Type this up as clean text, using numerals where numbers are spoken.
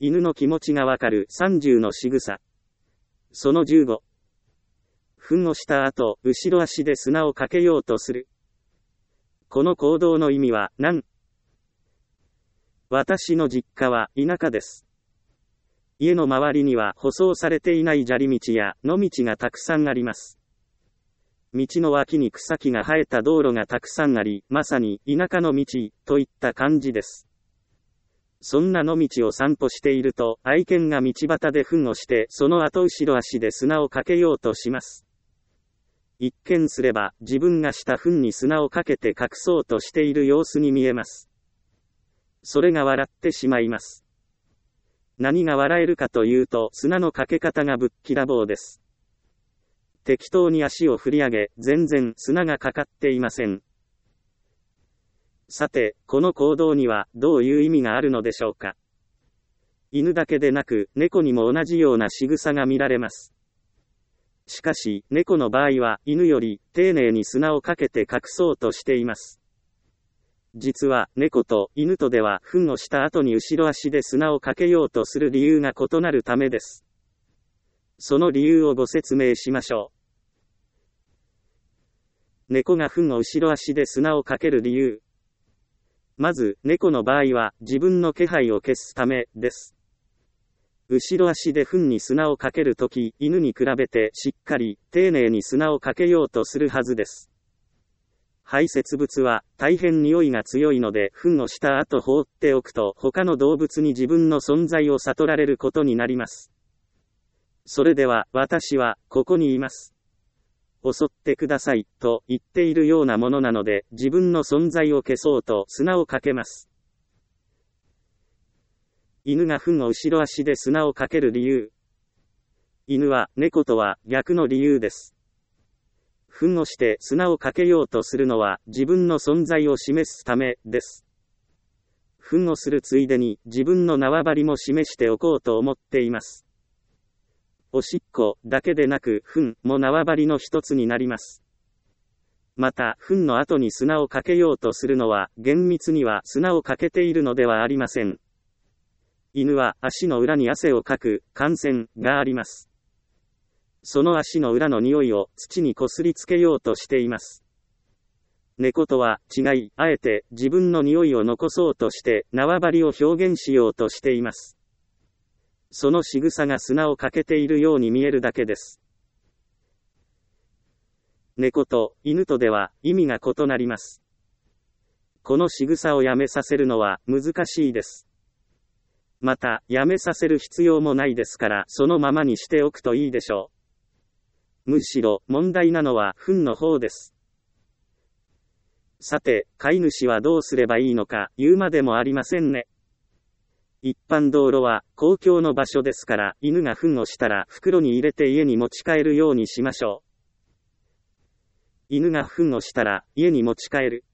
犬の気持ちがわかる30の仕草。その15。糞をした後、後ろ足で砂をかけようとする。この行動の意味は何？私の実家は田舎です。家の周りには舗装されていない砂利道や野道がたくさんあります。道の脇に草木が生えた道路がたくさんあり、まさに田舎の道といった感じです。そんな野道を散歩していると、愛犬が道端で糞をして、その後後ろ足で砂をかけようとします。一見すれば、自分がした糞に砂をかけて隠そうとしている様子に見えます。それが笑ってしまいます。何が笑えるかというと、砂のかけ方がぶっきらぼうです。適当に足を振り上げ、全然砂がかかっていません。さて、この行動にはどういう意味があるのでしょうか。犬だけでなく、猫にも同じような仕草が見られます。しかし、猫の場合は、犬より丁寧に砂をかけて隠そうとしています。実は、猫と犬とでは、糞をした後に後ろ足で砂をかけようとする理由が異なるためです。その理由をご説明しましょう。猫が糞を後ろ足で砂をかける理由。まず、猫の場合は、自分の気配を消すためです。後ろ足で糞に砂をかけるとき、犬に比べてしっかり、丁寧に砂をかけようとするはずです。排泄物は大変匂いが強いので、糞をした後放っておくと他の動物に自分の存在を悟られることになります。それでは私はここにいます。襲ってくださいと言っているようなものなので、自分の存在を消そうと砂をかけます。犬が糞を後ろ足で砂をかける理由。犬は猫とは逆の理由です。糞をして砂をかけようとするのは自分の存在を示すためです。糞をするついでに自分の縄張りも示しておこうと思っています。おしっこだけでなく糞も縄張りの一つになります。また糞の後に砂をかけようとするのは厳密には砂をかけているのではありません。犬は足の裏に汗をかく汗腺があります。その足の裏の匂いを土にこすりつけようとしています。猫とは違い、あえて自分の匂いを残そうとして縄張りを表現しようとしています。その仕草が砂をかけているように見えるだけです。猫と犬とでは意味が異なります。この仕草をやめさせるのは難しいです。また、やめさせる必要もないですから、そのままにしておくといいでしょう。むしろ問題なのは糞の方です。さて、飼い主はどうすればいいのか言うまでもありませんね。一般道路は公共の場所ですから、犬が糞をしたら袋に入れて家に持ち帰るようにしましょう。犬が糞をしたら家に持ち帰る。